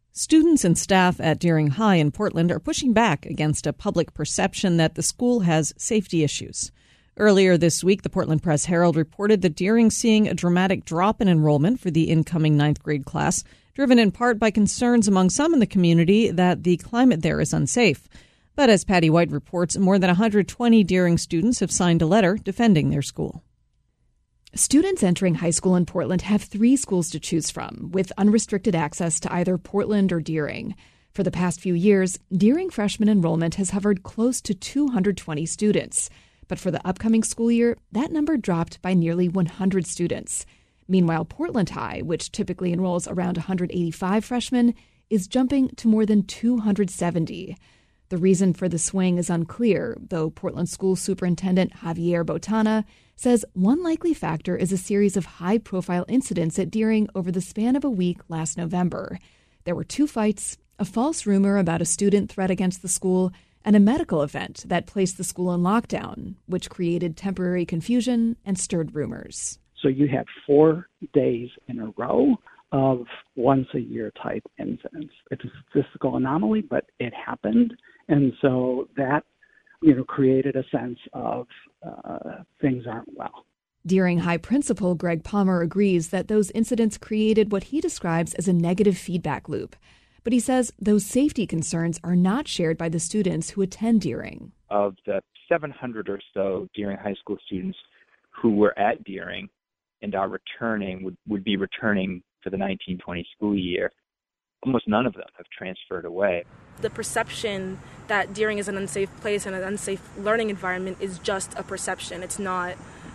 Students and staff at Deering High in Portland are pushing back against a public perception that the school has safety issues. Earlier this week, the Portland Press-Herald reported that Deering's seeing a dramatic drop in enrollment for the incoming ninth grade class, driven in part by concerns among some in the community that the climate there is unsafe. But as Patty White reports, more than 120 Deering students have signed a letter defending their school. Students entering high school in Portland have 3 schools to choose from, with unrestricted access to either Portland or Deering. For the past few years, Deering freshman enrollment has hovered close to 220 students. But for the upcoming school year, that number dropped by nearly 100 students. Meanwhile, Portland High, which typically enrolls around 185 freshmen, is jumping to more than 270. The reason for the swing is unclear, though Portland School Superintendent Javier Botana says one likely factor is a series of high-profile incidents at Deering over the span of a week last November. There were 2 fights, a false rumor about a student threat against the school, and a medical event that placed the school in lockdown, which created temporary confusion and stirred rumors. So you had 4 days in a row of once-a-year type incidents. It's a statistical anomaly, but it happened. And so that, created a sense of things aren't well. Deering High Principal Greg Palmer agrees that those incidents created what he describes as a negative feedback loop. But he says those safety concerns are not shared by the students who attend Deering. Of the 700 or so Deering High School students who were at Deering and are returning, would be returning for the 1920 school year, almost none of them have transferred away. The perception that Deering is an unsafe place and an unsafe learning environment is just a perception. It's not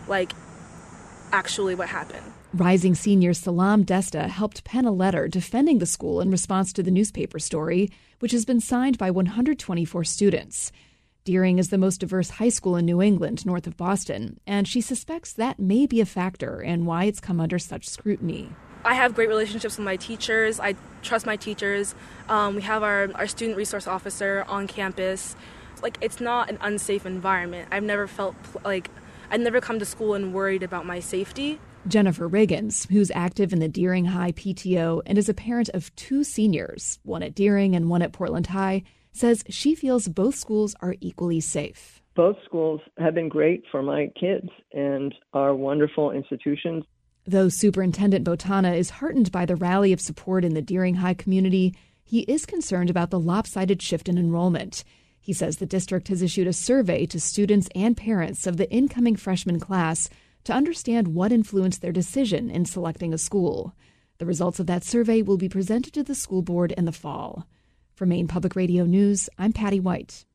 actually what happened. Rising senior Salam Desta helped pen a letter defending the school in response to the newspaper story, which has been signed by 124 students. Deering is the most diverse high school in New England, north of Boston, and she suspects that may be a factor in why it's come under such scrutiny. I have great relationships with my teachers. I trust my teachers. We have our student resource officer on campus. It's not an unsafe environment. I've never felt I've never come to school and worried about my safety. Jennifer Riggins, who's active in the Deering High PTO and is a parent of 2 seniors, one at Deering and one at Portland High, says she feels both schools are equally safe. Both schools have been great for my kids and are wonderful institutions. Though Superintendent Botana is heartened by the rally of support in the Deering High community, he is concerned about the lopsided shift in enrollment. He says the district has issued a survey to students and parents of the incoming freshman class to understand what influenced their decision in selecting a school. The results of that survey will be presented to the school board in the fall. For Maine Public Radio News, I'm Patty White.